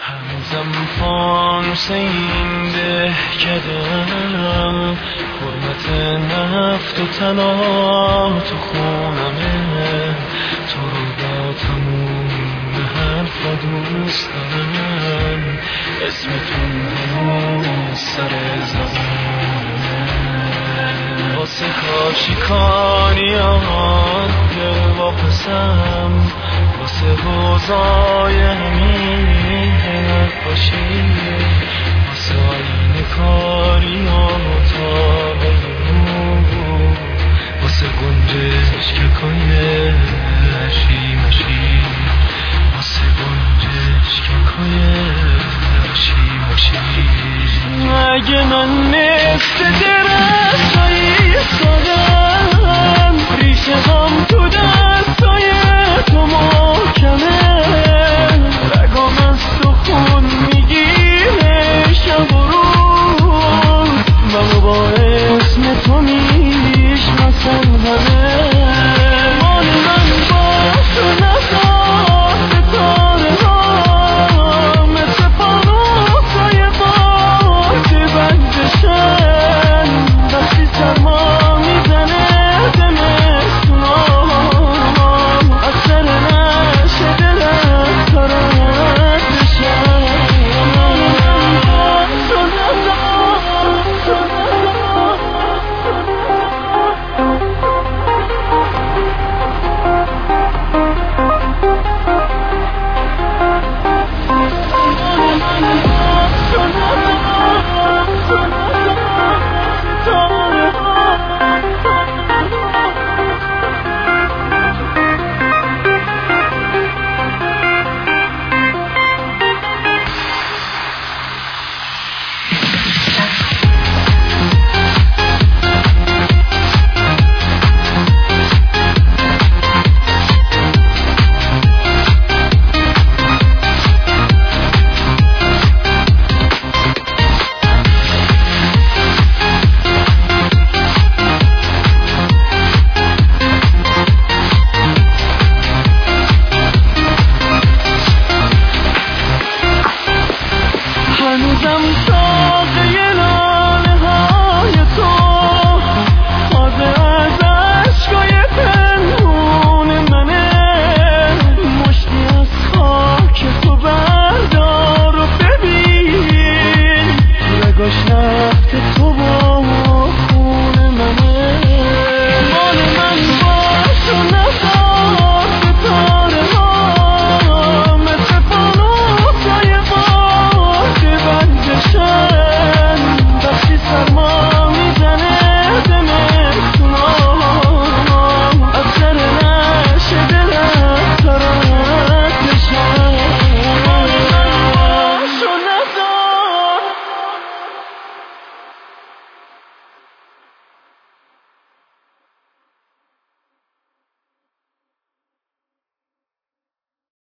هنوزم فانوس این دهکدم، حرمت نفت و تنا تو خونمه، تو رو با تموم حرفا دوست دارم، اسمتون هنوز سر زبانه، واسه کاشیکانیان دل واپسم، واسه روزای همین نقاشی، واسه آینه کاری و مطابه رو، واسه گنجشککای مشی، واسه گنجشککای مشی. اگه من مثل